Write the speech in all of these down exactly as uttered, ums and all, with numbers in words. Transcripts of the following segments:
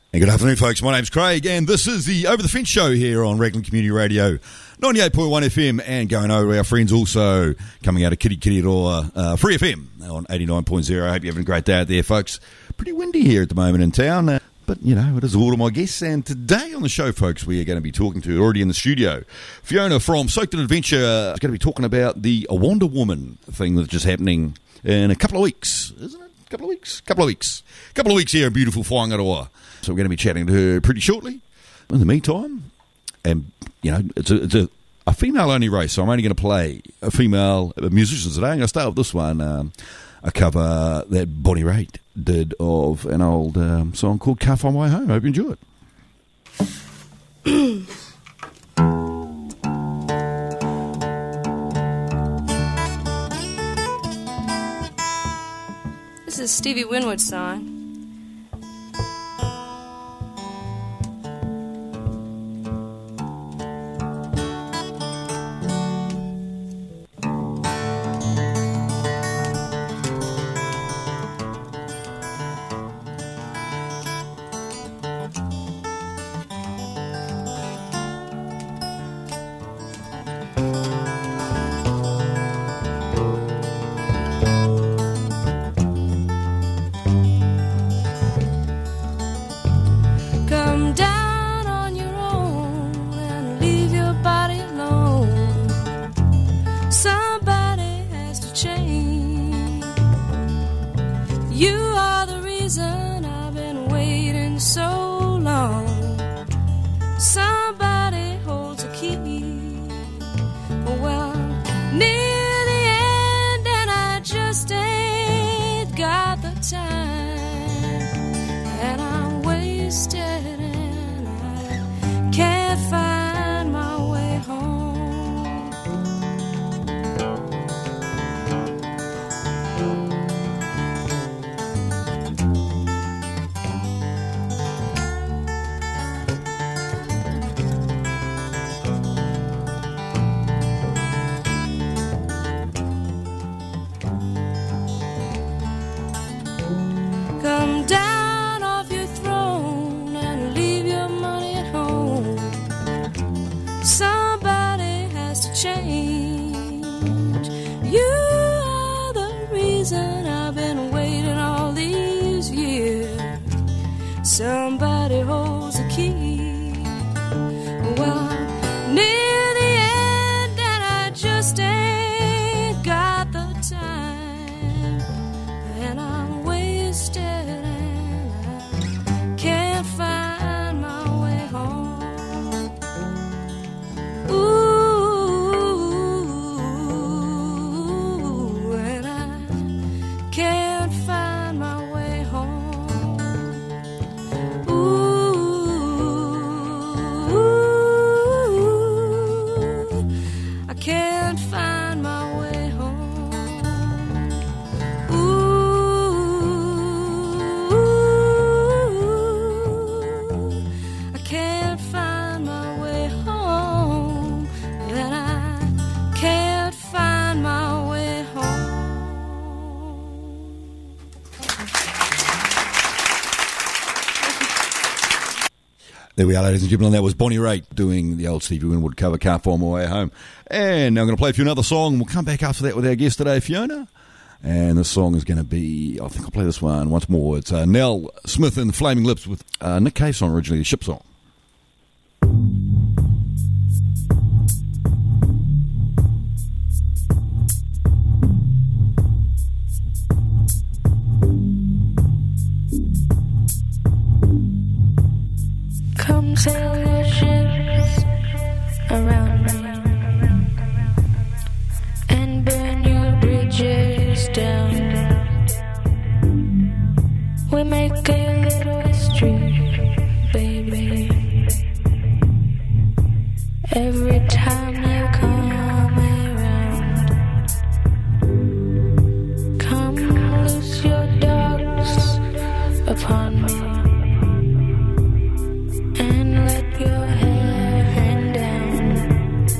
And good afternoon, folks. My name's Craig, and this is the Over the Fence show here on Raglan Community Radio, ninety-eight point one F M, and going over our friends also coming out of Kitty Kitty Roa, uh, Free F M on eighty-nine point zero. I hope you're having a great day out there, folks. Pretty windy here at the moment in town, uh, but, you know, it is autumn, I guess. And today on the show, folks, we are going to be talking to, already in the studio, Fiona from Soaked in Adventure is going to be talking about the Wonder Woman thing that's just happening in a couple of weeks, isn't it? A couple of weeks? couple of weeks. A couple of weeks here in beautiful Whangaroa. So we're going to be chatting to her pretty shortly. In the meantime, and you know, it's a, it's a, a female-only race, so I'm only going to play a female musicians today. I'm going to start with this one, um, a cover that Bonnie Raitt did of an old um, song called Can't Find My Way Home. I hope you enjoy it. This is Stevie Winwood's song. There we are, ladies and gentlemen. That was Bonnie Raitt doing the old Stevie Winwood cover, Can't Find My Way Home. And now I'm going to play for you another song, and we'll come back after that with our guest today, Fiona. And the song is going to be, I think I'll play this one once more. It's uh, Nell Smith and the Flaming Lips with uh, Nick Cave song, originally the Ship song. Come sail your ships around me and burn your bridges down. We make a little history, baby, every time you come around. Come loose your dogs upon me and let your hair hang down.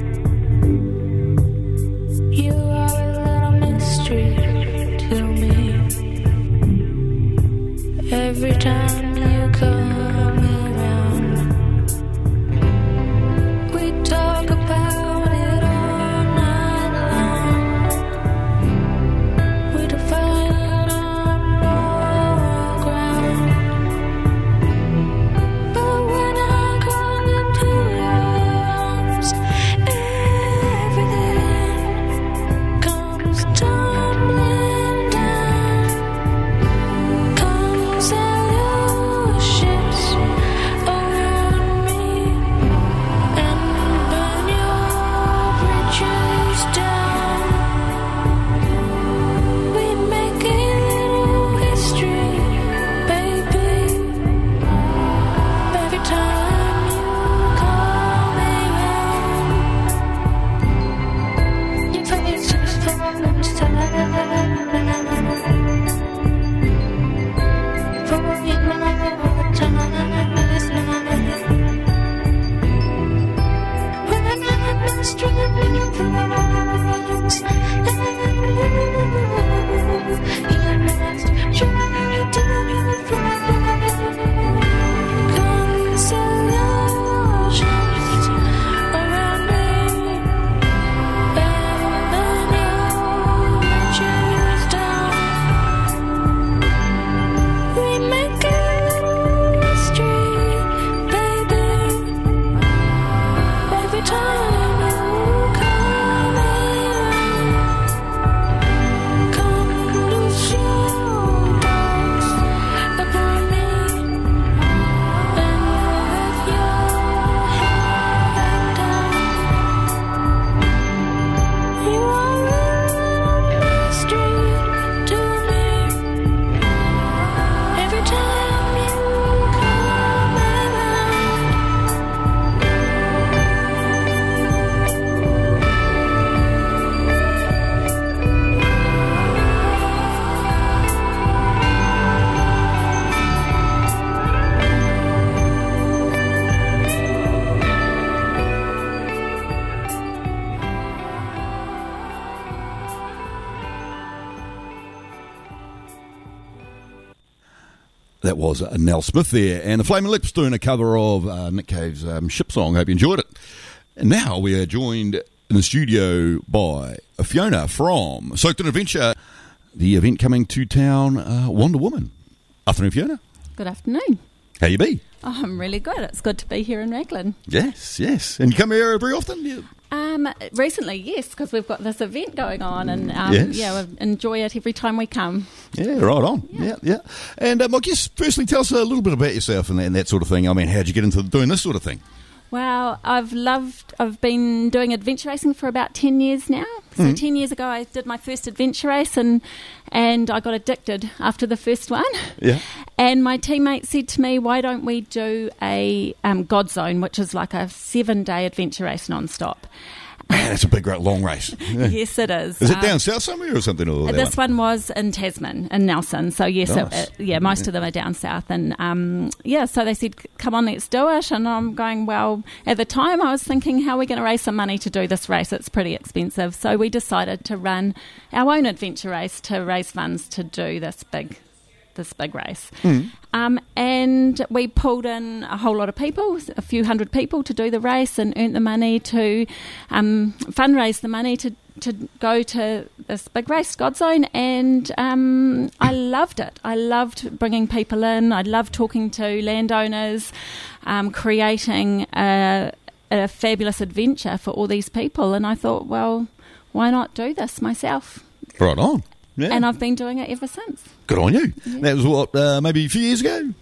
that was uh, Nell Smith there, and the Flaming Lips doing a cover of uh, Nick Cave's um, Ship Song. Hope you enjoyed it. And now we are joined in the studio by Fiona from Soaked in Adventure, the event coming to town, uh, Wonder Woman. Afternoon, Fiona. Good afternoon. How you be? Oh, I'm really good. It's good to be here in Raglan. Yes, yes. And you come here very often? Yeah. Um, recently, yes, because we've got this event going on, and um, Yes. yeah, we enjoy it every time we come. Yeah, right on. Yeah, yeah. yeah. And um, I guess, firstly, tell us a little bit about yourself and, and that sort of thing. I mean, how'd you get into doing this sort of thing? Well, I've loved, I've been doing adventure racing for about ten years now. So Mm-hmm. ten years ago I did my first adventure race, and and I got addicted after the first one. Yeah. And my teammate said to me, why don't we do a um, God Zone, which is like a seven-day adventure race non-stop. Man, that's a big, great, long race. Yeah. Yes, it is. Is it Um, down south somewhere or something? Or that This one? one was in Tasman, in Nelson. So, yes, Nice. it, it, yeah, most of them are down south. And, um, yeah, so they said, come on, let's do it. And I'm going, well, at the time I was thinking, how are we going to raise some money to do this race? It's pretty expensive. So we decided to run our own adventure race to raise funds to do this big this big race. Mm. Um, and we pulled in a whole lot of people, a few hundred people to do the race, and earned the money to um, fundraise the money to, to go to this big race, God Zone. And um, I loved it. I loved bringing people in. I loved talking to landowners, um, creating a, a fabulous adventure for all these people. And I thought, well, why not do this myself? Right on. Yeah. And I've been doing it ever since. Good on you. That was what, uh, maybe a few years ago?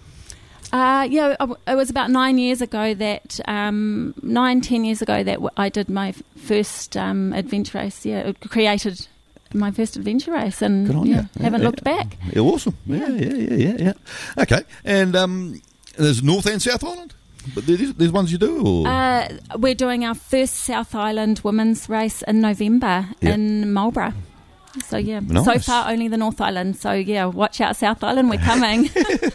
Uh, yeah, it was about nine years ago that, um, nine, ten years ago that I did my first um, adventure race. Yeah, created my first adventure race, and Good on yeah, you. haven't Yeah, looked yeah. back. Yeah, awesome. Yeah, yeah, yeah, yeah, yeah. Okay. And um, there's North and South Island? But there's, there's ones you do? Or? Uh, we're doing our first South Island women's race in November Yeah. in Marlborough. So, yeah, Nice. so far only the North Island. So, yeah, watch out, South Island, we're coming.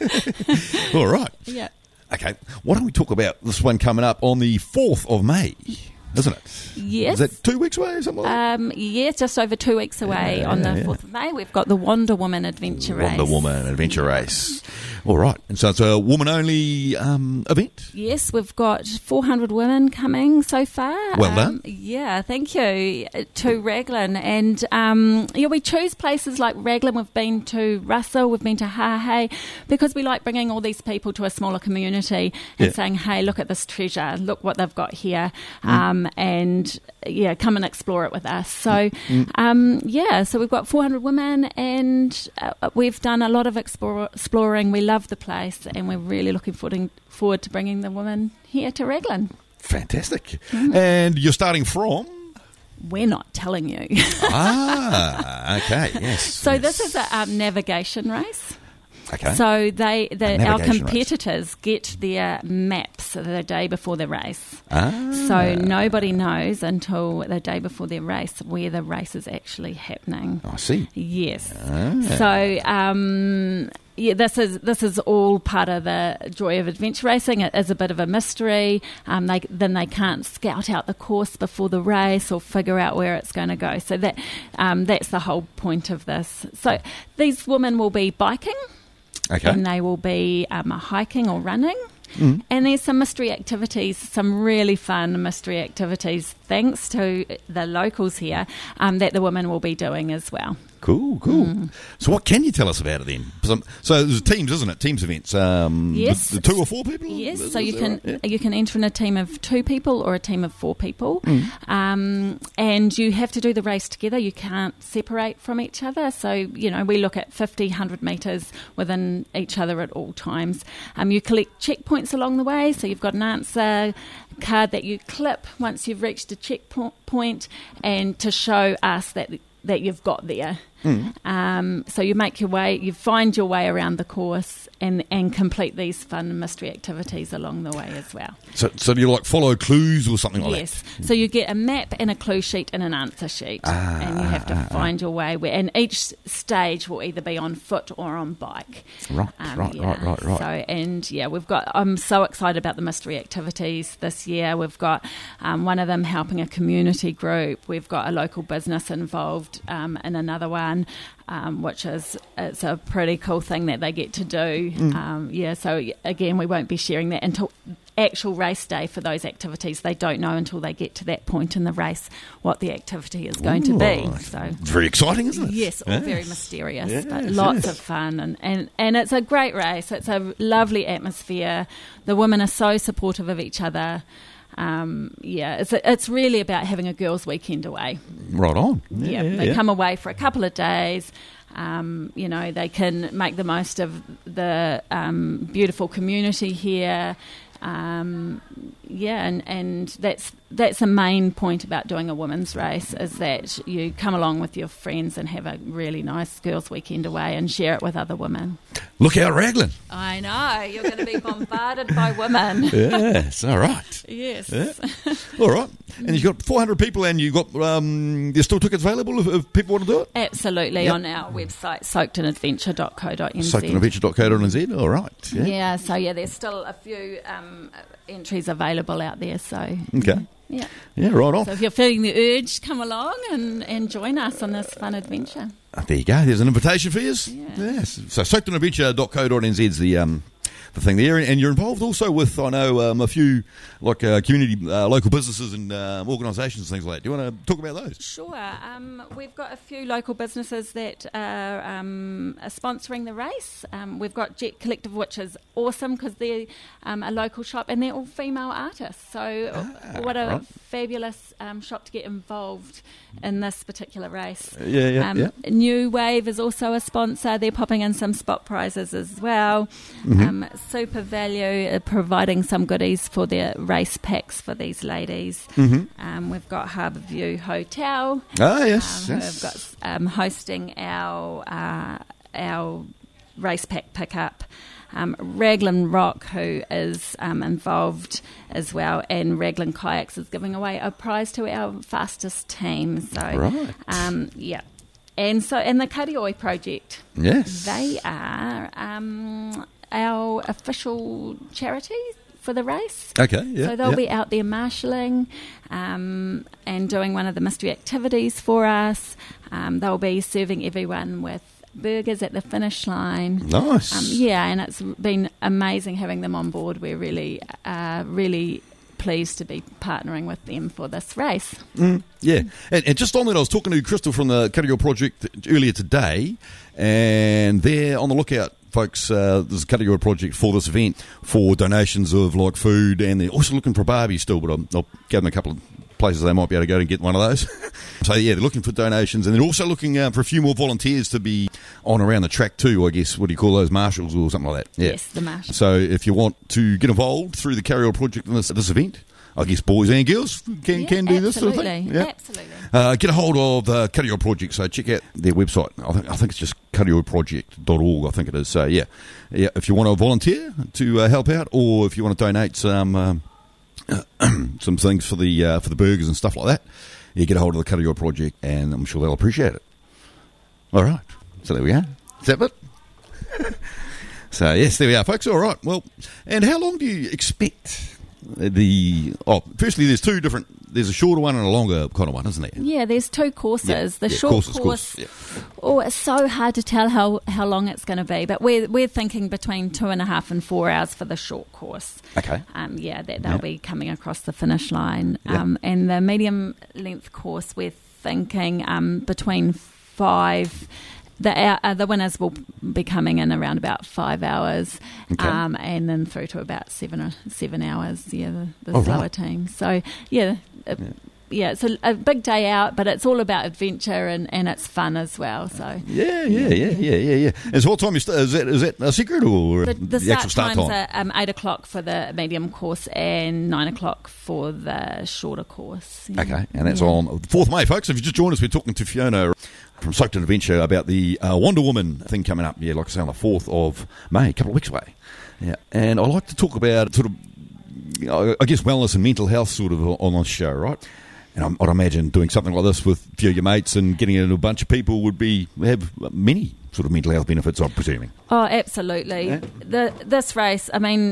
All right. Yeah. Okay. Why don't we talk about this one coming up on the fourth of May, isn't it? Yes. Is that two weeks away or something like that? Um, yeah, just over two weeks away Yeah, on the yeah. fourth of May. We've got the Wonder Woman Adventure Race. Wonder Woman Adventure Race. All right. And so it's a woman-only um, event? Yes, we've got four hundred women coming so far. Well done. Um, yeah, thank you, uh, to Raglan. And um, yeah, we choose places like Raglan. We've been to Russell, we've been to Hahei, because we like bringing all these people to a smaller community and Yeah. saying, hey, look at this treasure, look what they've got here, um, and yeah, come and explore it with us. So um, yeah, so we've got four hundred women, and uh, we've done a lot of explore- exploring. We love the place, and we're really looking forward, forward to bringing the women here to Raglan. Fantastic. And you're starting from? We're not telling you. Ah, okay, yes. So yes. this is a um, navigation race. Okay. So they, A the, our navigation race. competitors get their maps the day before the race. ah. So nobody knows until the day before their race where the race is actually happening. I see. Yes. Ah. So um, yeah, this is this is all part of the joy of adventure racing. It is a bit of a mystery. Um, they then they can't scout out the course before the race or figure out where it's going to go. So that um, that's the whole point of this. So these women will be biking. Okay. And they will be um, hiking or running. Mm. And there's some mystery activities, some really fun mystery activities, thanks to the locals here, um, that the women will be doing as well. Cool, cool. Mm. So what can you tell us about it then? Some, so there's teams, isn't it? Teams events. Um, Yes. The, the two or four people? Yes, Is- so is you that can right? Yeah. you can enter in a team of two people or a team of four people, Mm. um, and you have to do the race together. You can't separate from each other. So you know we look at fifty, one hundred metres within each other at all times. Um, you collect checkpoints along the way, so you've got an answer card that you clip once you've reached a checkpoint, and to show us that that you've got there. Mm. Um, so you make your way, you find your way around the course and, and complete these fun mystery activities along the way as well. So, so do you like follow clues or something like Yes. So you get a map and a clue sheet and an answer sheet, Ah, and you have to ah, find your way. Where, and each stage will either be on foot or on bike. that? Right, Um, right, yeah. right, right, right. So and yeah, we've got. I'm so excited about the mystery activities this year. We've got um, one of them helping a community group. We've got a local business involved um, in another one. run, um, which is it's a pretty cool thing that they get to do. Mm. Um, yeah, so again, we won't be sharing that until actual race day for those activities. They don't know until they get to that point in the race what the activity is going Ooh, to be. So it's very exciting, isn't it? Yes, all yes. very mysterious, yes, but lots yes. of fun, and, and, and it's a great race. It's a lovely atmosphere. The women are so supportive of each other. Um, yeah, it's it's really about having a girls' weekend away. Right on. Yeah, yeah they yeah. come away for a couple of days. Um, you know, they can make the most of the um, beautiful community here. Um, yeah, and, and that's that's the main point about doing a women's race, is that you come along with your friends and have a really nice girls' weekend away and share it with other women. Look out, Raglan. I know, you're going to be bombarded by women. Yes, all right. Yes. Yeah. All right. And you've got four hundred people, and you've got, um, there's still tickets available if, if people want to do it? Absolutely, yep. on our website, soaked in adventure dot co dot n z. soaked in adventure dot co dot n z, all right. Yeah, yeah so yeah, there's still a few um, entries available out there, so... Okay. Yeah. Yeah, right on. So if you're feeling the urge, come along and, and join us on this fun adventure. Uh, there you go. There's an invitation for you. Yeah. Yes. So soaked in adventure dot co dot n z is the um the thing there, and you're involved also with, I know, um, a few like uh, community, uh, local businesses and uh, organisations and things like that. Do you want to talk about those? Sure. Um, we've got a few local businesses that are, um, are sponsoring the race. Um, we've got Jet Collective, which is awesome because they're um, a local shop and they're all female artists. So ah, what a right. fabulous um, shop to get involved in this particular race. Yeah, yeah, um, yeah. New Wave is also a sponsor. They're popping in some spot prizes as well. Mm-hmm. Um, Super Value are providing some goodies for their race packs for these ladies. Mm-hmm. Um, we've got Harbourview Hotel. Ah, yes. Um, yes. Who have got um, hosting our uh, our race pack pickup. Um, Raglan Rock, who is um, involved as well, and Raglan Kayaks is giving away a prize to our fastest team. So, right. um, yeah. And so, and the Karioi Project. Yes. They are um, our official charity for the race. Okay, yeah. So they'll yeah. be out there marshalling um, and doing one of the mystery activities for us. Um, they'll be serving everyone with burgers at the finish line. Nice. Um, yeah, and it's been amazing having them on board. We're really, uh, really pleased to be partnering with them for this race. Mm, yeah, and, and just on that, I was talking to Crystal from the Karioi Project earlier today, and they're on the lookout, folks. Uh, there's a Karioi Project for this event for donations of like food, and they're also looking for Barbie still, but I'll, I'll give them a couple of places they might be able to go and get one of those. So yeah, they're looking for donations, and they're also looking uh, for a few more volunteers to be on around the track too, I guess. What do you call those, marshals or something like that? Yeah. Yes, the marshals. So if you want to get involved through the Karioi Project in this, this event, I guess boys and girls can, Yeah, can do this sort of thing. absolutely, absolutely. Uh, get a hold of the Karioi Project, so check out their website. I think, I think it's just karioi project dot org, I think it is. So yeah, yeah. If you want to volunteer to uh, help out, or if you want to donate some um, some things for the uh, for the burgers and stuff like that, yeah, get a hold of the Karioi Project, and I'm sure they'll appreciate it. All right, so there we go. Is that it? So yes, there we are, folks. All right. Well, and how long do you expect? The oh, firstly, there's two different. There's a shorter one and a longer kind of one, isn't there? Yeah, there's two courses. Yeah, the yeah, short courses, course, course, yeah. oh, it's so hard to tell how, how long it's going to be, but we're we're thinking between two and a half and four hours for the short course. Okay. Um, yeah, that they'll Yeah. be coming across the finish line. Yeah. Um, and the medium length course, we're thinking um between five. The uh, the winners will be coming in around about five hours, Okay. um, and then through to about seven or seven hours. Yeah, the, the Oh, slower right. team. So yeah, uh, yeah, it's a, a big day out, but it's all about adventure and, and it's fun as well. So Yeah, yeah, yeah, yeah, yeah, yeah. And so what time you start? Is that is that a secret or the, the, the start actual start times time? are um, eight o'clock for the medium course and nine o'clock for the shorter course. Yeah. Okay, and that's Yeah. on the fourth of May, folks. If you just joined us, we're talking to Fiona from Soaked in Adventure about the uh, Wonder Woman thing coming up. Yeah, like I say, on the fourth of May, a couple of weeks away. Yeah, and I like to talk about sort of, you know, I guess, wellness and mental health sort of on this show, right? And I'm, I'd imagine doing something like this with a few of your mates and getting into a bunch of people would be have many sort of mental health benefits, I'm presuming. Oh, absolutely. Yeah. The this race, I mean,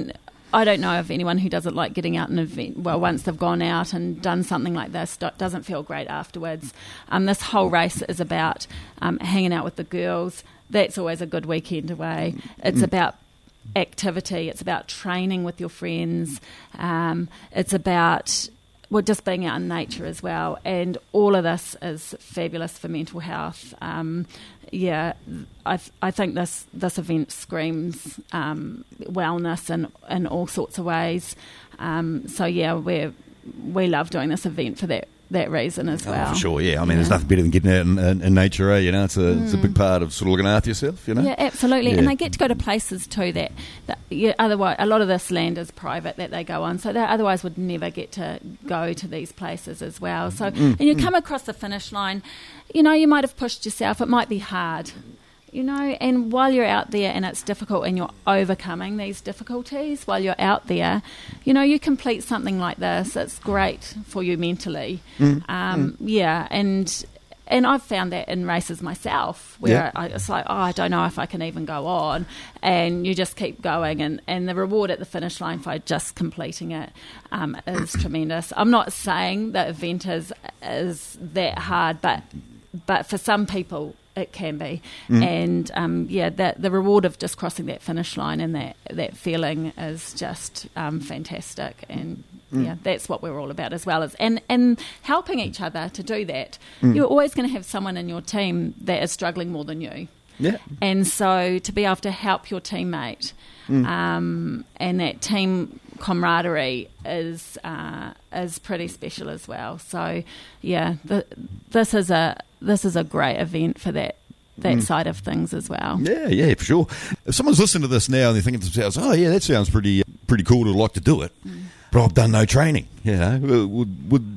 I don't know of anyone who doesn't like getting out an event. Well, once they've gone out and done something like this, do- doesn't feel great afterwards. Um, this whole race is about um, hanging out with the girls. That's always a good weekend away. It's mm. about activity. It's about training with your friends. Um, it's about well, just being out in nature as well. And all of this is fabulous for mental health. Um, yeah, I th- I think this this event screams um, wellness in in all sorts of ways. Um, so yeah, we we love doing this event for that. that reason as well. Oh, for sure, yeah. I mean, yeah. there's nothing better than getting out in, in, in nature, eh? You know, it's a mm. it's a big part of sort of looking after yourself, you know? Yeah, absolutely. Yeah. And they get to go to places too that, that yeah, otherwise, a lot of this land is private that they go on, so they otherwise would never get to go to these places as well. So, mm. and you mm. come across the finish line, you know, you might have pushed yourself, it might be hard. You know, and while you're out there and it's difficult and you're overcoming these difficulties while you're out there, you know, you complete something like this, it's great for you mentally. Mm. Um, mm. Yeah, and and I've found that in races myself where Yeah. I, it's like, oh, I don't know if I can even go on. And you just keep going. And, and the reward at the finish line for just completing it um, is tremendous. I'm not saying the event is, is that hard, but but for some people, it can be, mm. and um, yeah, that the reward of just crossing that finish line and that that feeling is just um, fantastic, and mm. yeah, that's what we're all about as well as and and helping each other to do that. Mm. You're always going to have someone in your team that is struggling more than you, yeah, and so to be able to help your teammate, mm. um, and that team camaraderie is uh, is pretty special as well. So yeah, the, this is a this is a great event for that that mm. side of things as well. Yeah, yeah, for sure. If someone's listening to this now and they're thinking to themselves, "Oh, yeah, that sounds pretty pretty cool to like to do it," mm. but I've done no training. You know, would would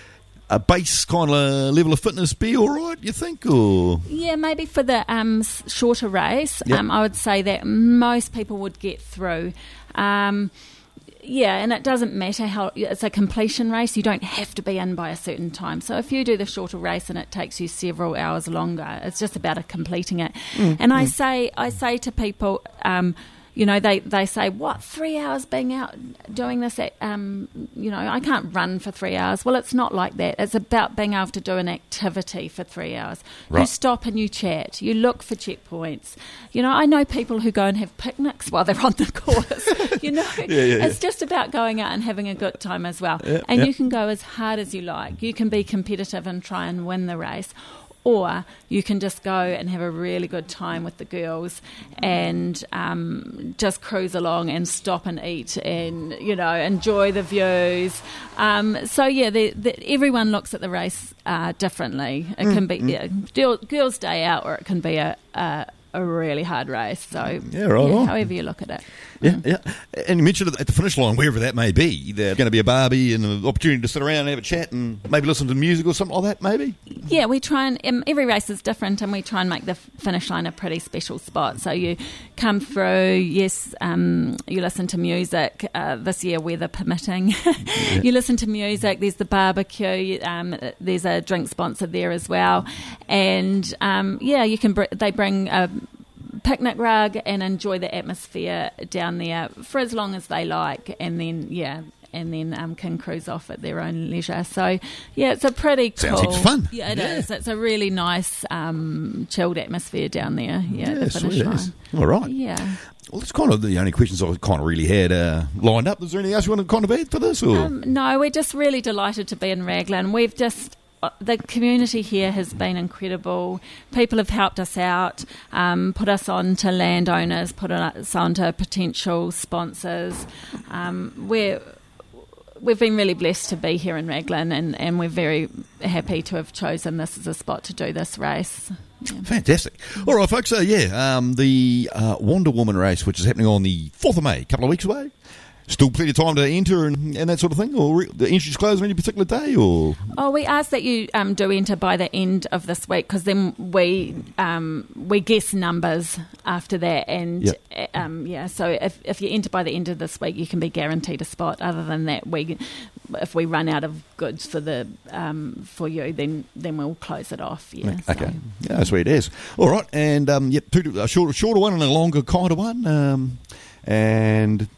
a base kind of level of fitness be all right, you think? Or yeah, maybe for the um, shorter race, yep. um, I would say that most people would get through. Um, Yeah, and it doesn't matter how it's a completion race. You don't have to be in by a certain time. So if you do the shorter race and it takes you several hours longer, it's just about a completing it. Mm, and I mm. say, I say to people, um, you know, they, they say, what, three hours being out doing this? At, um, you know, I can't run for three hours. Well, it's not like that. It's about being able to do an activity for three hours. Right. You stop and you chat. You look for checkpoints. You know, I know people who go and have picnics while they're on the course. You know, yeah, yeah, yeah. It's just about going out and having a good time as well. Yeah, and yeah. you can go as hard as you like. You can be competitive and try and win the race. Or you can just go and have a really good time with the girls and um, just cruise along and stop and eat and, you know, enjoy the views. Um, so, yeah, the, the, everyone looks at the race uh, differently. It mm, can be mm. yeah, girl, girls' day out, or it can be a, a, a really hard race. So, yeah, right yeah, on. however you look at it. Yeah, yeah. And you mentioned at the finish line, wherever that may be, there's going to be a barbie and an opportunity to sit around and have a chat and maybe listen to music or something like that, maybe? Yeah, we try and, um, every race is different, and we try and make the finish line a pretty special spot. So you come through, yes, um, you listen to music, uh, this year weather permitting. Yeah. You listen to music, there's the barbecue, um, there's a drink sponsor there as well. And, um, yeah, you can br- they bring a picnic rug and enjoy the atmosphere down there for as long as they like, and then yeah and then um, can cruise off at their own leisure. So yeah, it's a pretty cool, sounds like fun. Yeah, it yeah. is. It's a really nice um, chilled atmosphere down there. Yeah, yeah the finish sweet line. Is. All right. Yeah. Well, that's kind of the only questions I kind of really had uh, lined up. Is there anything else you want to kind of add for this? Or? Um, no, we're just really delighted to be in Raglan. We've just the community here has been incredible. People have helped us out, um, put us on to landowners, put us on to potential sponsors. Um, we're, we've been really blessed to be here in Raglan, and, and we're very happy to have chosen this as a spot to do this race. Yeah. Fantastic. All right, folks. So, yeah, um, the uh, Wonder Woman race, which is happening on the fourth of May, a couple of weeks away. Still plenty of time to enter and, and that sort of thing? Or re- the entry's closed on any particular day? Or Oh, we ask that you um, do enter by the end of this week, because then we um, we guess numbers after that. And, yep. um, yeah, so if, if you enter by the end of this week, you can be guaranteed a spot. Other than that, we if we run out of goods for the um, for you, then then we'll close it off. Yeah. Okay. So. Yeah, that's where it is. All right. And, um, yep, two, a shorter, shorter one and a longer kind of one. Um, and, yeah.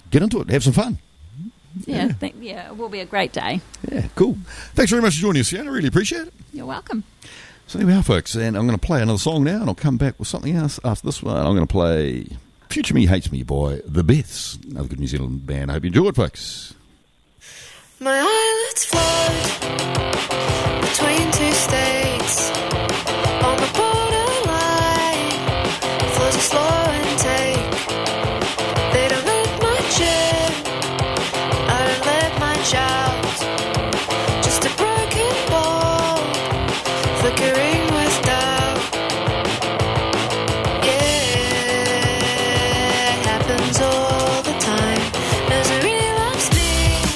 get into it, have some fun. Yeah, th- yeah, it will be a great day. Yeah, cool. Thanks very much for joining us, Fiona. Really appreciate it. You're welcome. So there we are, folks, and I'm going to play another song now, and I'll come back with something else after this one. I'm going to play Future Me Hates Me by The Beths, another good New Zealand band. I hope you enjoy it, folks. My eyelids float between two states on the borderline. Flows a slow intake. They don't let much in. I don't let much out. Just a broken ball flickering with doubt. Yeah, it happens all the time. Doesn't really loves me.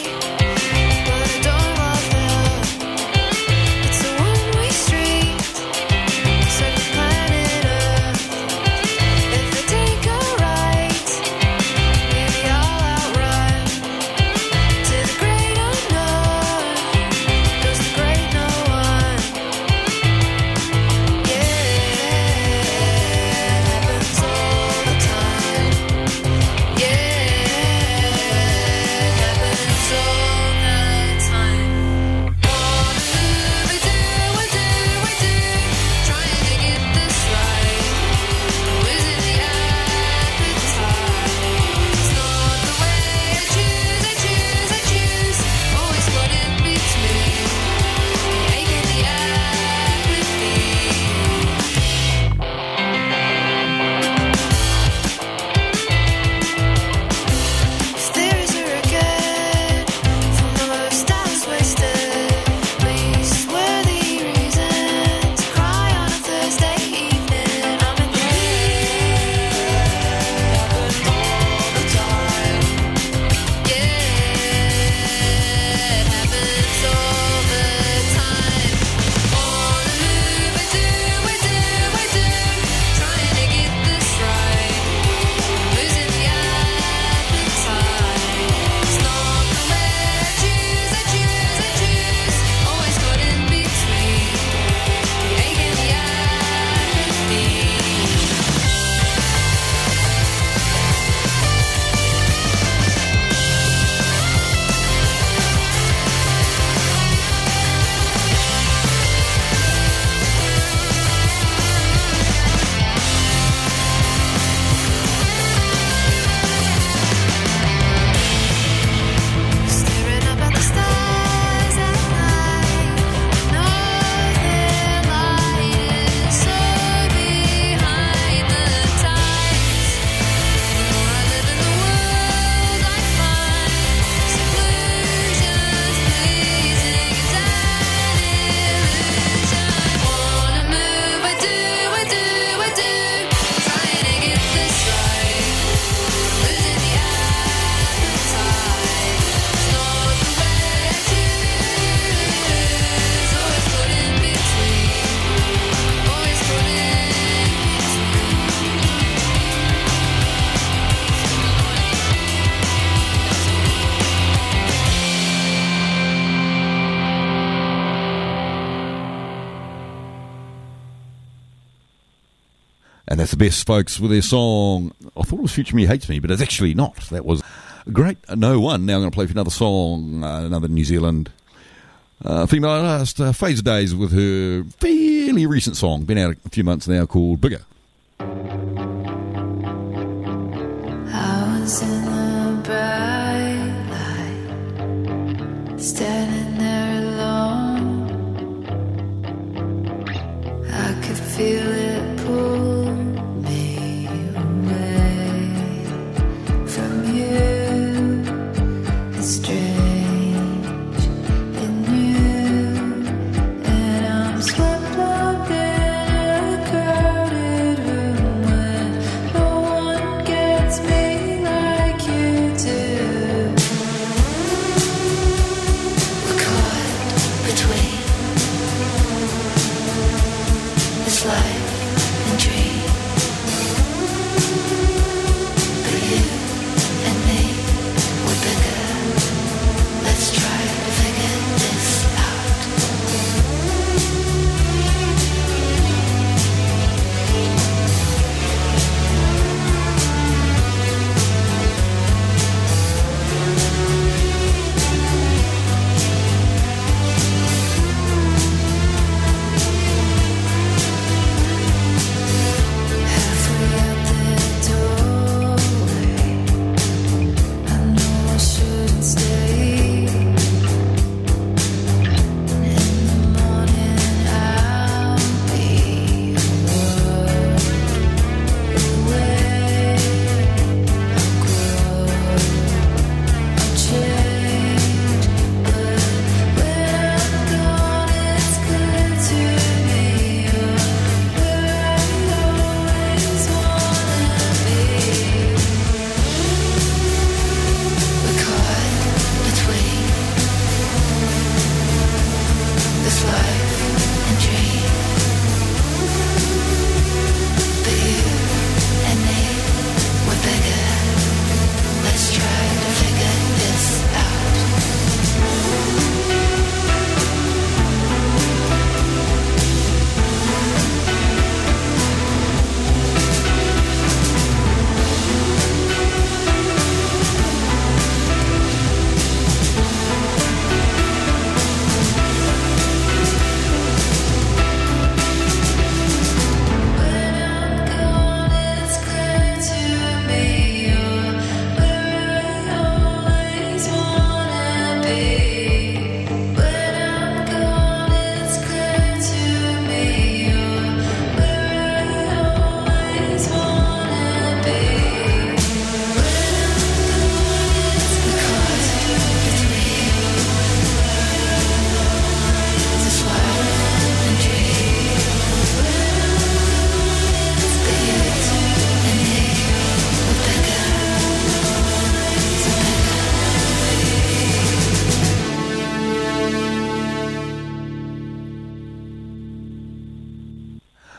And that's the Beths, folks, with their song. I thought it was Future Me Hates Me, but it's actually not. That was a great No One. Now I'm going to play for another song, uh, another New Zealand uh, female artist, uh, Phase Days, with her fairly recent song, been out a few months now, called Bigger. I was in the bright light, standing there alone. I could feel it pull me away from you. It's strange and new, and I'm swept up in a crowded room when no one gets me like you do. We're caught between this life and dream, but you and me, we're bigger.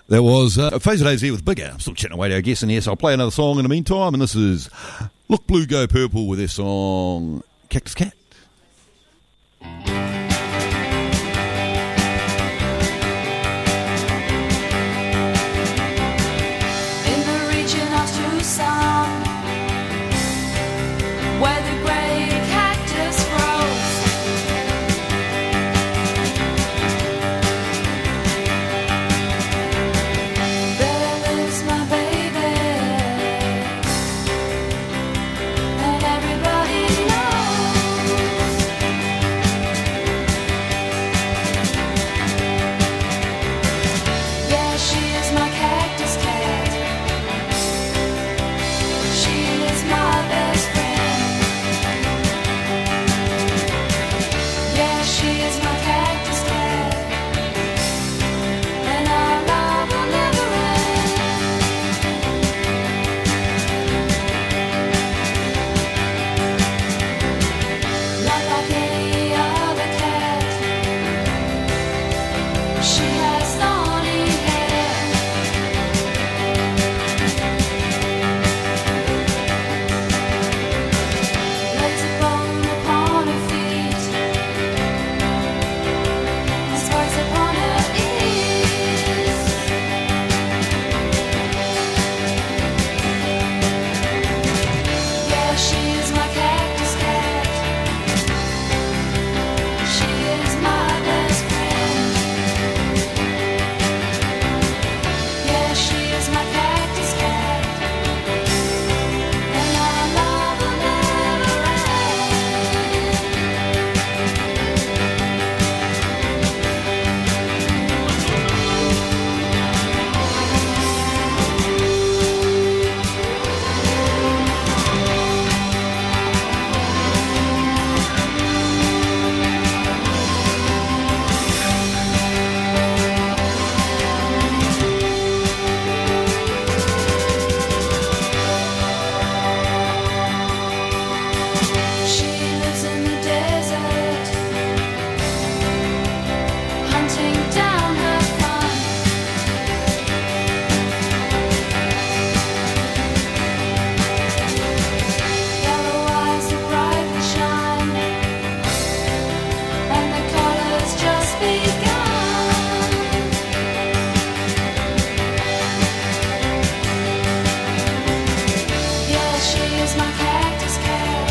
That was uh, Phaser Days here with Bigger. I'm still chatting away to our guests in here, so I'll play another song in the meantime, and this is Look Blue, Go Purple with their song Cactus Cat. In the region of Tucson, where the great cactus grows, there lives my baby, and everybody knows. Yeah, she is my cactus cat. She is my best friend. Yeah, she is my cactus cat, and our love will never end. Not like any other cat, she has thorny hair. Lays a bone upon her feet, and spikes upon her ears. Yeah, she is my cactus cat. She is my best friend. Yeah, she is my cactus cat, and our love will never end. She lives in the desert, hunting down her fun. Yellow eyes that brightly shine, and the colors just begun. Yeah, she is my cactus cat.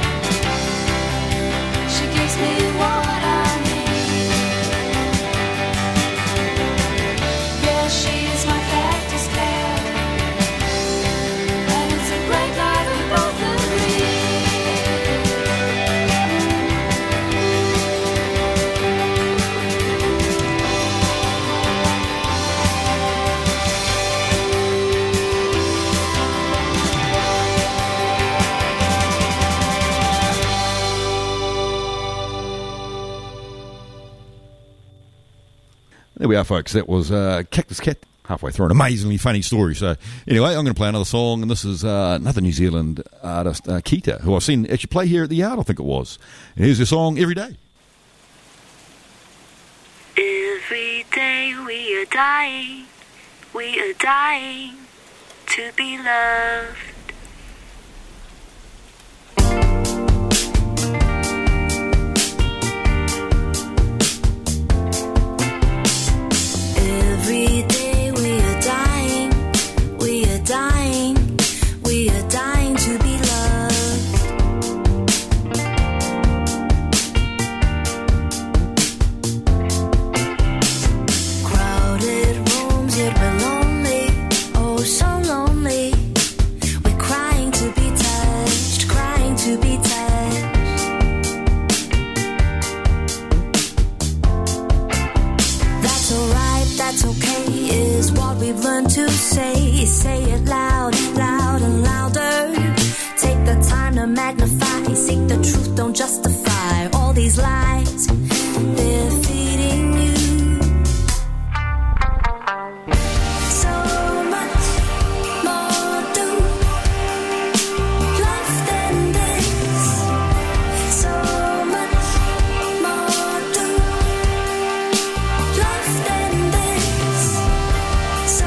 She gives me what I need. Yeah, she is my cactus cat, and it's a great life we both agree. There we are, folks. That was uh, Cactus Cat. Halfway through an amazingly funny story. So anyway, I'm going to play another song, and this is uh, another New Zealand artist, uh, Kita, who I've seen actually play here at the Yard, I think it was. And here's their song, Every Day. Every day we are dying, we are dying to be loved. Every day we are dying, we are dying, we are dying to be loved. Crowded rooms, yet we're lonely, oh so lonely. We're crying to be touched, crying to be touched. That's alright, that's okay, is what we've learned to say. Say it loud, loud and louder. Take the time to magnify, seek the truth, don't justify all these lies they're feeding you. So much more to life than this. So much more to life than this.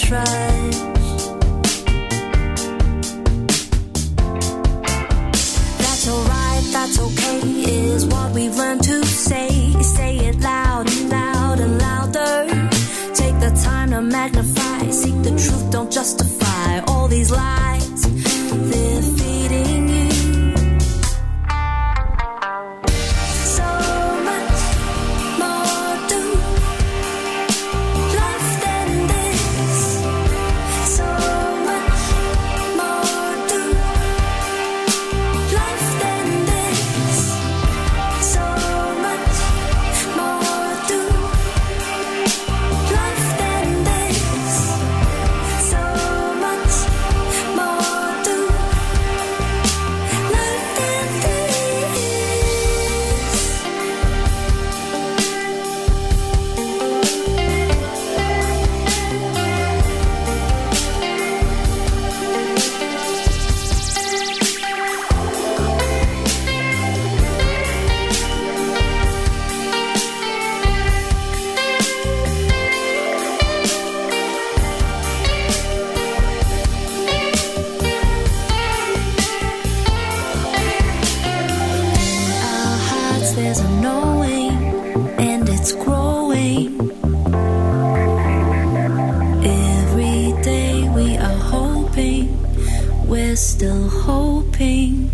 trudge. That's alright, that's okay, is what we've learned to say. Say it loud and loud and louder. Take the time to magnify. Seek the truth, don't justify all these lies they're feeding you. So much more to life than this. So much more to life than this. So much more to life than this. So much more to life than this. Our hearts, there's a knowing, and it's growing. Every day we are hoping, we're still hoping.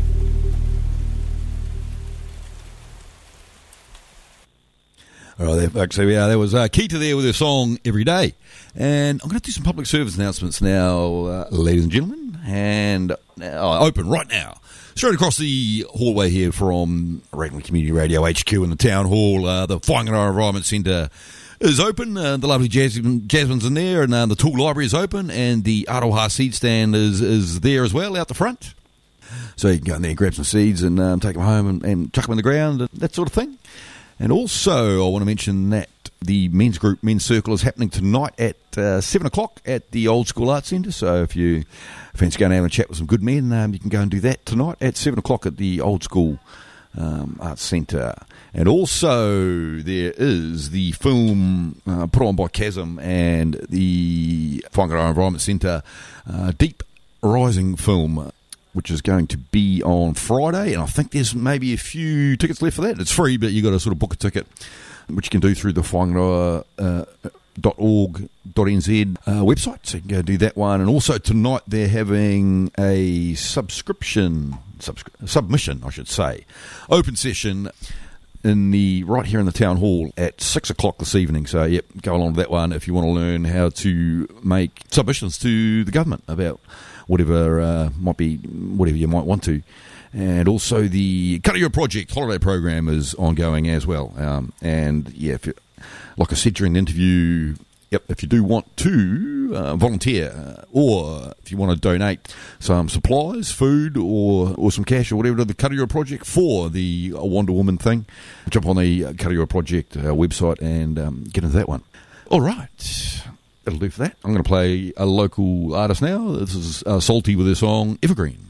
All right, there, folks. So yeah, there was uh, Keita there with her song "Every Day," and I'm going to do some public service announcements now, uh, ladies and gentlemen, and uh, open right now, straight across the hallway here from Raglan Community Radio H Q in the town hall. Uh, the Whangaroa Environment Centre is open. Uh, the lovely Jasmine, Jasmine's in there, and uh, the Tool Library is open, and the Aroha seed stand is is there as well out the front. So you can go in there, grab some seeds, and um, take them home and, and chuck them in the ground, and that sort of thing. And also, I want to mention that the men's group, men's circle, is happening tonight at uh, seven o'clock at the Old School Arts Centre. So if you fancy going out and chat with some good men, um, you can go and do that tonight at seven o'clock at the Old School um, Arts Centre. And also, there is the film uh, put on by Chasm and the Whangaroa Environment Centre, uh, Deep Rising film, which is going to be on Friday, and I think there's maybe a few tickets left for that. It's free, but you've got to sort of book a ticket, which you can do through the whangaroa dot org dot n z uh, website, so you can go do that one. And also tonight they're having a subscription, subscri- submission, I should say, open session in the right here in the town hall at six o'clock this evening. So, yep, go along to that one if you want to learn how to make submissions to the government about whatever uh, might be, whatever you might want to. And also the Kariura Project holiday program is ongoing as well. Um, and yeah, if you, like I said during the interview, yep, if you do want to uh, volunteer uh, or if you want to donate some supplies, food, or or some cash or whatever to the Kariura Project for the Wonder Woman thing, jump on the Kariura Project uh, website and um, get into that one. All right. That'll do for that. I'm going to play a local artist now. This is uh, Salty with their song Evergreen.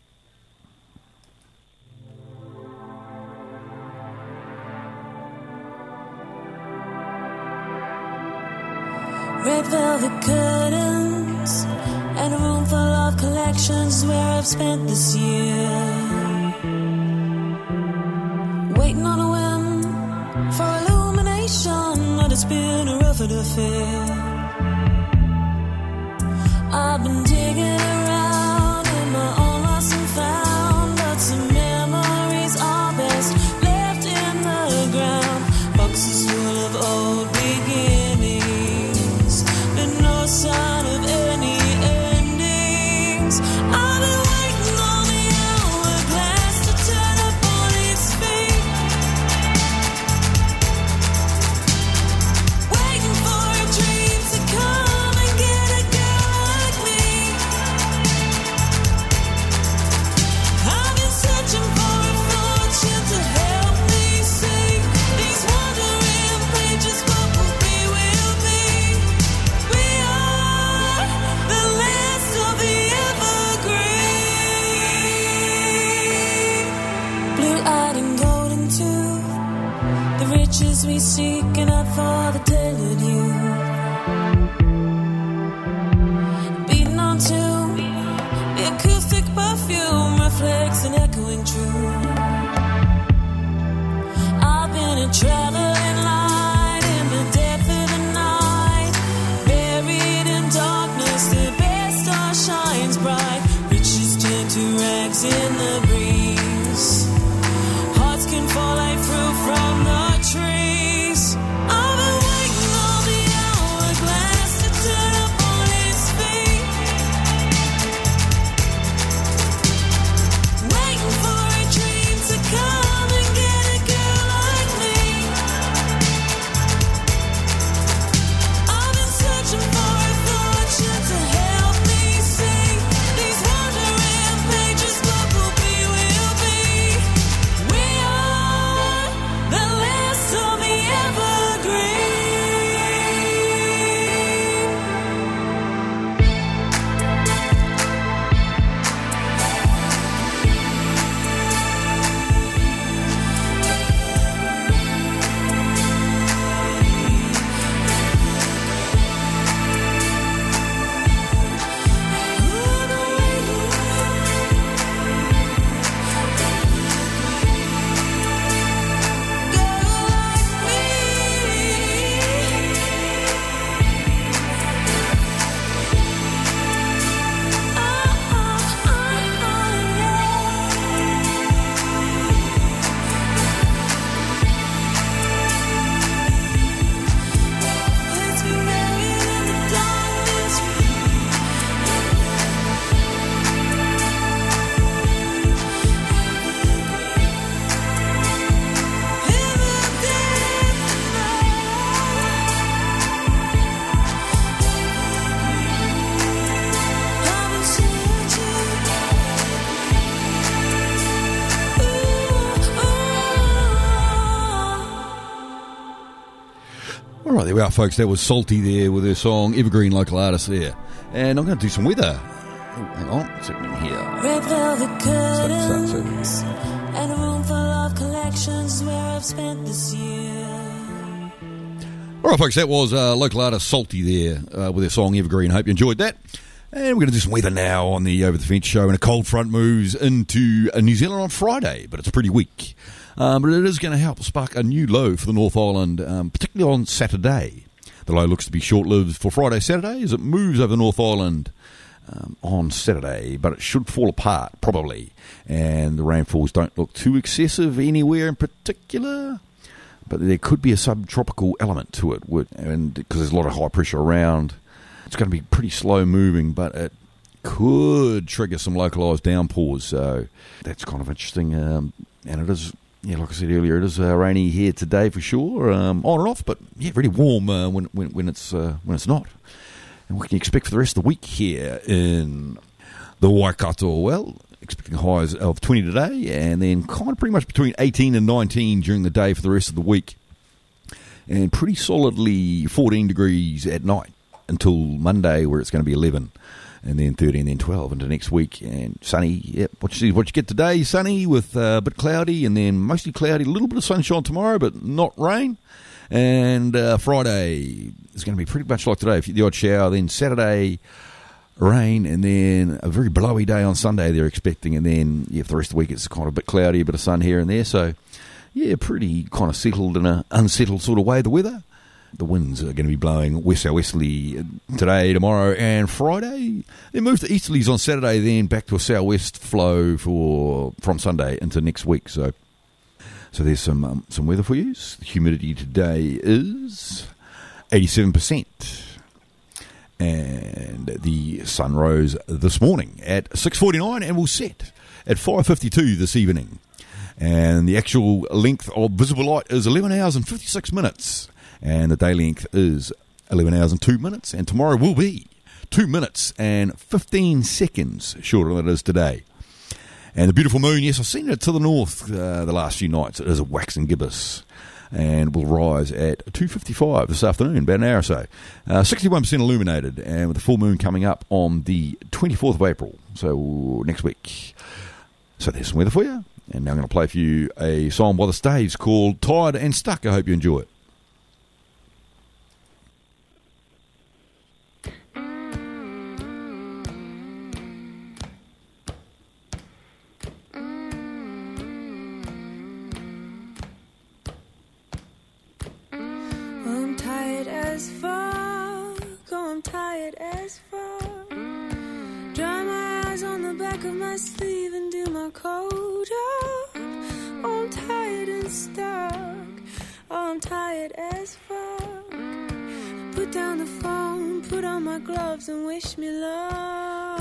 Red velvet curtains and a room full of collections where I've spent this year. Waiting on a whim for illumination, but it's been a rougher affair. I've been digging around in my own lost and found, but some memories are best left in the ground. Boxes full of old beginnings, but no sign of any endings. I've been waiting on the hourglass to turn up on its feet, waiting for a dream to come and get a girl like me. I've been searching for a fortune to help me see these wandering pages. What will be, will be. We are the last of the evergreen. Blue-eyed and golden too, the riches we seek and not for the tailored youth. a traveling light in the depth of the night. Buried in darkness, the best star shines bright. Riches turn to rags in the breeze. Hearts can fall like fruit from the trees. I've been waiting on the hourglass to turn up on its feet. Waiting for a dream to come and get a girl like me. I've been searching for a fortune to help me see these wandering pages. What will be, will be. We are the last of the evergreen. Let's be married in the darkness. In the dead of night. I've been searching. Ooh, ooh. All right, there we are, folks. That was Salty there with their song Evergreen Local Artist there. And I'm going to do some weather. Oh, hang on. What's happening here? Red velvet Start, start, curtains start. and a room full of collections where I've spent this year. All right, folks, that was uh, local artist Salty there uh, with their song Evergreen. Hope you enjoyed that. And we're going to do some weather now on the Over the Fence show. And a cold front moves into uh, New Zealand on Friday, but it's pretty weak. Um, but it is going to help spark a new low for the North Island, um, particularly on Saturday. The low looks to be short-lived for Friday, Saturday, as it moves over the North Island um, on Saturday, but it should fall apart, probably. And the rainfalls don't look too excessive anywhere in particular. But there could be a subtropical element to it, would- and because there's a lot of high pressure around, it's going to be pretty slow moving, but it could trigger some localised downpours. So that's kind of interesting. Um, and it is, yeah, like I said earlier, it is uh, rainy here today for sure, um, on and off, but yeah, really warm uh, when when when it's uh, when it's not. And what can you expect for the rest of the week here in the Waikato? Well, expecting highs of twenty today, and then kind of pretty much between eighteen and nineteen during the day for the rest of the week. And pretty solidly fourteen degrees at night until Monday, where it's going to be eleven, and then thirteen, and then twelve into next week. And sunny, yep. What you, what you get today, sunny with uh, a bit cloudy, and then mostly cloudy, a little bit of sunshine tomorrow, but not rain. And uh, Friday is going to be pretty much like today, if you get the odd shower. Then Saturday, rain, and then a very blowy day on Sunday they're expecting, and then yeah, for the rest of the week it's kind of a bit cloudy, a bit of sun here and there. So yeah, pretty kind of settled in an unsettled sort of way, the weather. The winds are going to be blowing west southwesterly today, tomorrow, and Friday. Then move to easterlies on Saturday, then back to a southwest flow for from Sunday into next week. So, so there's some um, some weather for you. The humidity today is eighty-seven percent, and the sun rose this morning at six forty-nine and will set at five fifty-two this evening. And the actual length of visible light is eleven hours and fifty-six minutes. And the day length is eleven hours and two minutes. And tomorrow will be two minutes and fifteen seconds shorter than it is today. And the beautiful moon, yes, I've seen it to the north uh, the last few nights. It is a waxing gibbous. And will rise at two fifty-five this afternoon, about an hour or so. Uh, sixty-one percent illuminated, and with the full moon coming up on the twenty-fourth of April, so next week. So there's some weather for you. And now I'm going to play for you a song by the Staves called Tired and Stuck. I hope you enjoy it. as fuck. Oh, I'm tired as fuck. Dry my eyes on the back of my sleeve and do my coat up. Oh, I'm tired and stuck. Oh, I'm tired as fuck. Put down the phone, put on my gloves and wish me luck.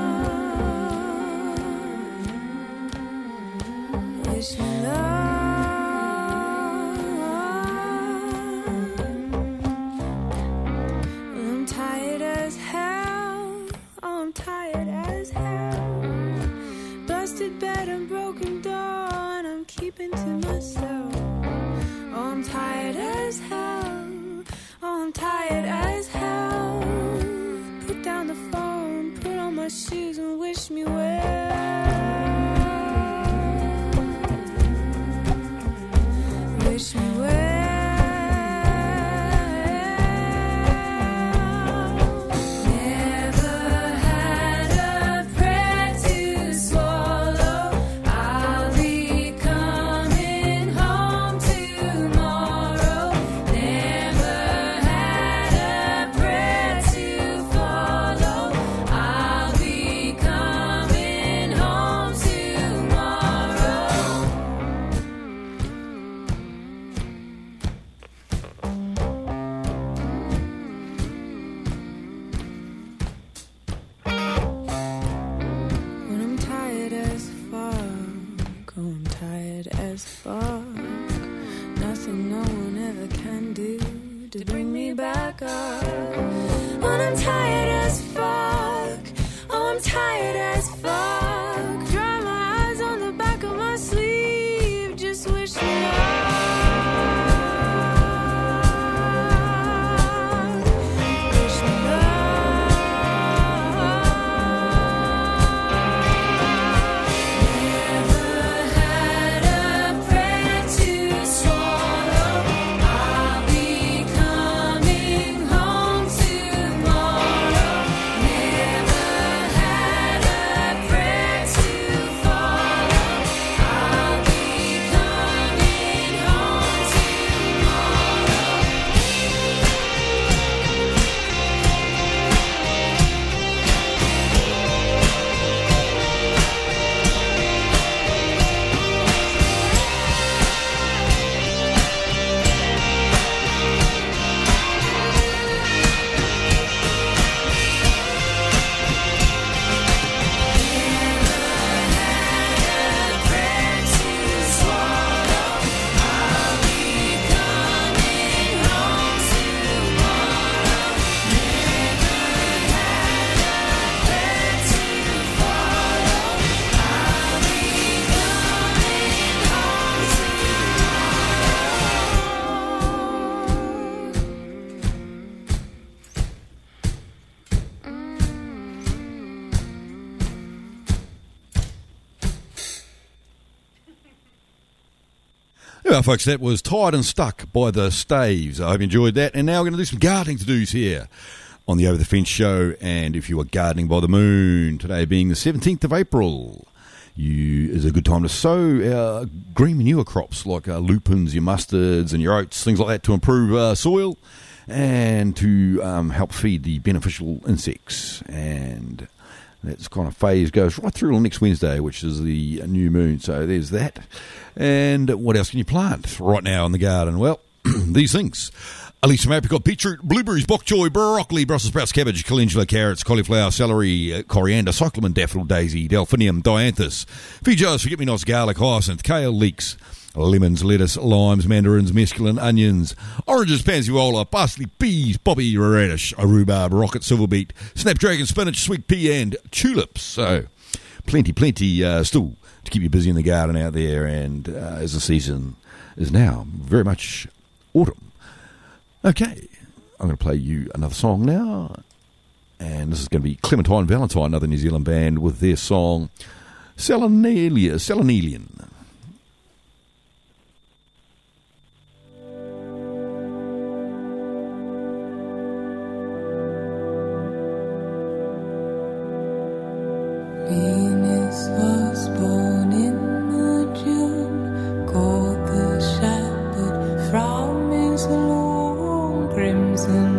Wish me luck. I'm tired as hell. Oh, I'm tired as hell. Busted bed and broken door and I'm keeping to myself. Oh, I'm tired as hell. Oh, I'm tired as hell. Put down the phone, put on my shoes and wish me well. Wish me well. As fuck, nothing no one ever can do to bring me back up. When I'm tired as fuck, oh, I'm tired as fuck. Dry my eyes on the back of my sleeve, just wish me luck. Wish me Well, folks, that was Tired and Stuck by the Staves. I hope you enjoyed that. And now we're going to do some gardening to-dos here on the Over the Fence show. And if you are gardening by the moon, today being the seventeenth of April, you is a good time to sow uh, green manure crops like uh, lupins, your mustards and your oats, things like that, to improve uh, soil and to um, help feed the beneficial insects. And that kind of phase goes right through till next Wednesday, which is the new moon. So there's that. And what else can you plant right now in the garden? Well, these things. Elisa apricot, beetroot, blueberries, bok choy, broccoli, Brussels sprouts, cabbage, calendula, carrots, cauliflower, celery, uh, coriander, cyclamen, daffodil, daisy, delphinium, dianthus, feijoas, forget-me-nots, garlic, hyacinth, kale, leeks, lemons, lettuce, limes, mandarins, mesclun, onions, oranges, pansy-roller, parsley, peas, poppy, radish, rhubarb, rocket, silver beet, snapdragon, spinach, sweet pea, and tulips. So plenty, plenty uh, still to keep you busy in the garden out there, and uh, as the season is now very much autumn. Okay, I'm going to play you another song now, and this is going to be Clementine Valentine, another New Zealand band, with their song Selenelia, Selenelian. Venus was born in the June, called the shepherd from his long crimson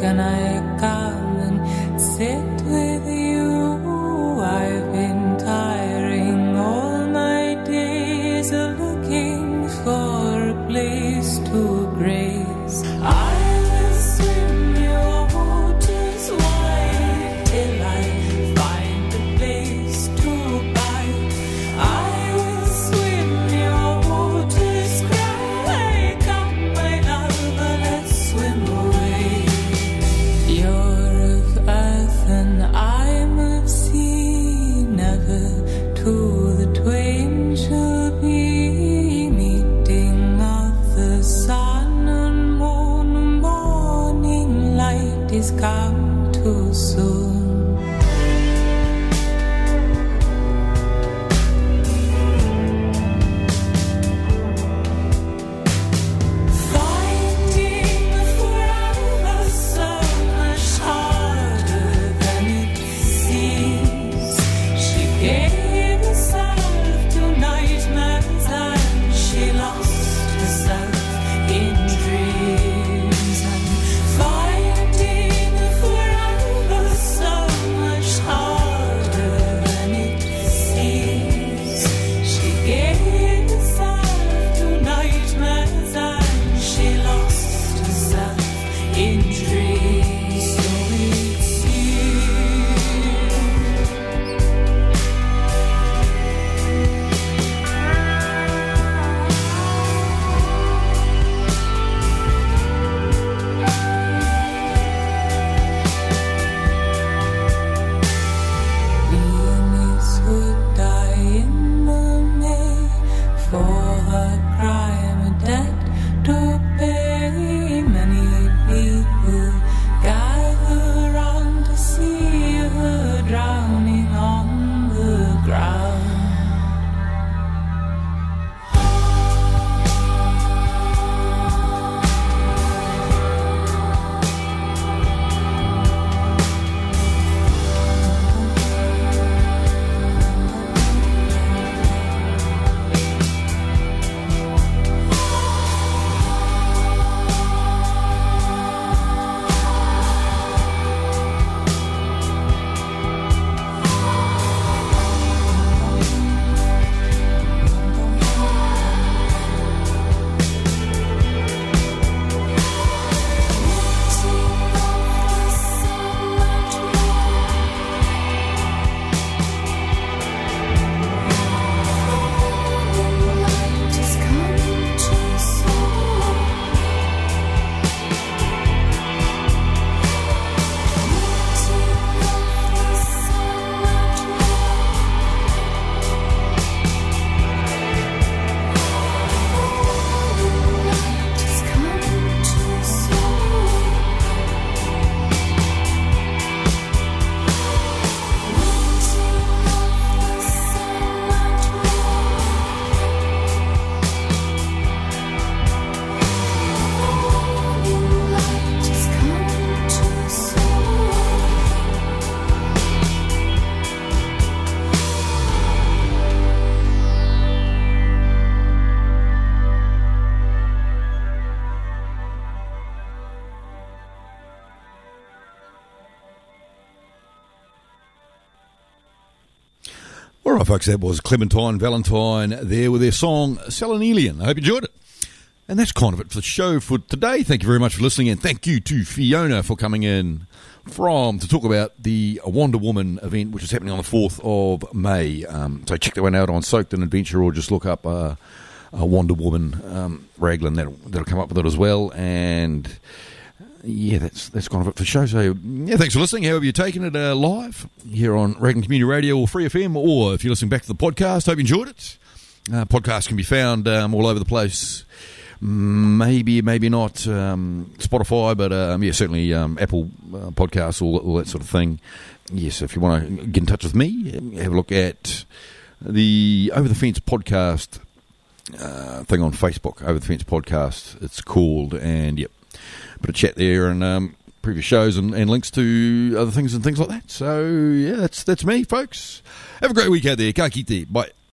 can I come and sit with you? I've been tiring all my days of looking for a place to graze. I will swim your waters wide till I find a place to bide. I will swim your waters, cry, come my love, let's swim away. You're of earth and I'm of sea, never to the twain shall be meeting of the sun and moon. Morning light is come too soon. Finding forever so much harder than it seems. She gave herself to nightmares and she lost herself in dreams. And finding forever so much harder than it seems. She gave herself to nightmares and she lost herself in dreams. So it's you. Venus would die in the May for her crime, a debt to pay. Many people gather round to see her drowning on the ground. All right, folks, that was Clementine Valentine there with their song Selenelian. I hope you enjoyed it. And that's kind of it for the show for today. Thank you very much for listening, and thank you to Fiona for coming in from to talk about the Wonder Woman event, which is happening on the fourth of May. Um, so check that one out on Soaked in Adventure, or just look up uh, uh, Wonder Woman um, Raglan. That'll, that'll come up with it as well. And yeah, that's that's kind of it for the show. So yeah, thanks for listening. However you're taking it uh, live here on Raglan Community Radio or Free F M, or if you're listening back to the podcast, hope you enjoyed it. Uh, podcast can be found um, all over the place. Maybe, maybe not um, Spotify, but um, yeah, certainly um, Apple uh, Podcasts, all, all that sort of thing. Yes, if you want to get in touch with me, have a look at the Over the Fence podcast uh, thing on Facebook. Over the Fence podcast, it's called, and yep, put a chat there and um, previous shows and, and links to other things and things like that. So yeah, that's that's me, folks. Have a great week out there. Ka kite. Bye.